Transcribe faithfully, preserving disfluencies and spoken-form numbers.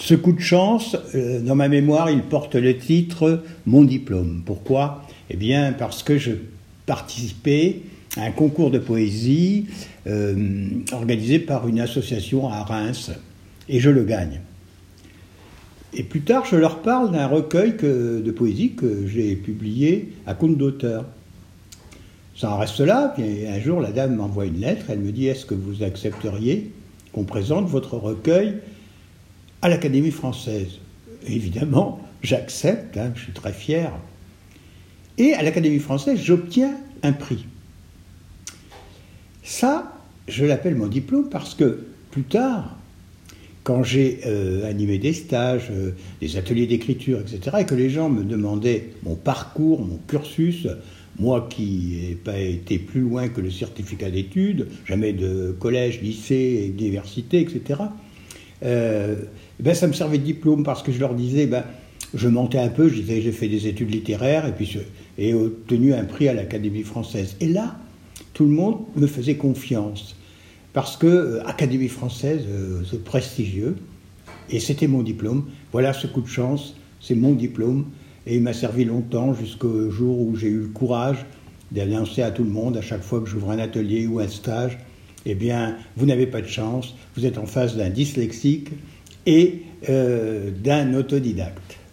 Ce coup de chance, euh, dans ma mémoire, il porte le titre « Mon diplôme ». Pourquoi ? Eh bien, parce que je participais à un concours de poésie euh, organisé par une association à Reims, et je le gagne. Et plus tard, je leur parle d'un recueil que, de poésie que j'ai publié à compte d'auteur. Ça en reste là, puis un jour, la dame m'envoie une lettre, elle me dit « Est-ce que vous accepteriez qu'on présente votre recueil à l'Académie française ?» Évidemment, j'accepte, hein, je suis très fier. Et à l'Académie française, j'obtiens un prix. Ça, je l'appelle mon diplôme parce que plus tard, quand j'ai euh, animé des stages, euh, des ateliers d'écriture, et cetera, et que les gens me demandaient mon parcours, mon cursus, moi qui n'ai pas été plus loin que le certificat d'études, jamais de collège, lycée, université, et cetera, euh, ben ça me servait de diplôme parce que je leur disais, ben, je mentais un peu, je disais j'ai fait des études littéraires et puis je, et obtenu un prix à l'Académie française. Et là, tout le monde me faisait confiance. Parce que euh, Académie française, euh, c'est prestigieux, et c'était mon diplôme. Voilà ce coup de chance, c'est mon diplôme, et il m'a servi longtemps jusqu'au jour où j'ai eu le courage d'annoncer à tout le monde, à chaque fois que j'ouvre un atelier ou un stage, eh bien, vous n'avez pas de chance, vous êtes en face d'un dyslexique et euh, d'un autodidacte.